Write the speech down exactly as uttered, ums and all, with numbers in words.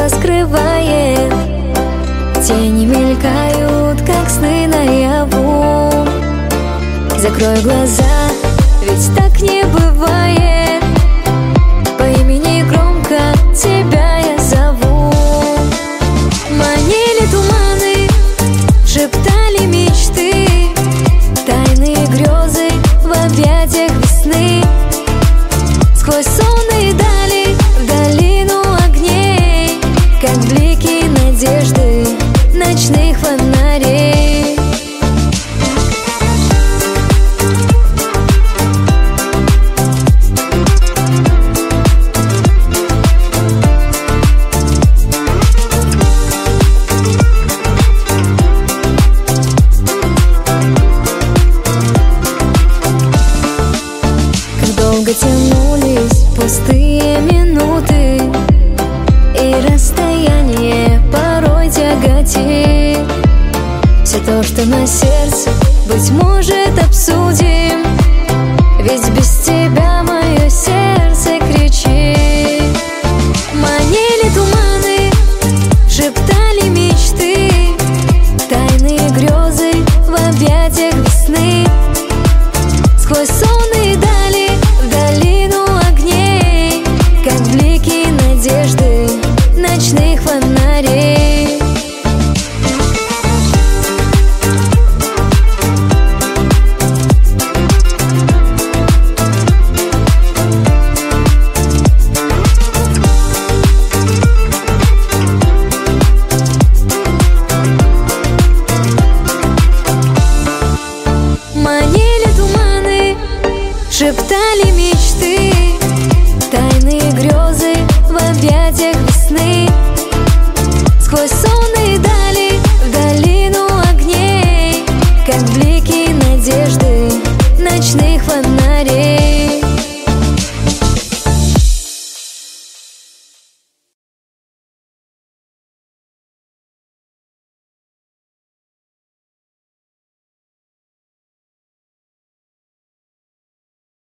что скрывает. Тени мелькают, как сны наяву. Закрой глаза, ведь так не бывает. По имени громко тебя я зову. Манили туманы, шептали мечты, тайные грезы в объятиях весны. Сквозь сонные дали, в долину огней, как блики надежды ночных фонарей. Долго тянулись пустые минуты, и расстояние порой тяготит. Все то, что на сердце, быть может, обсудим, ведь без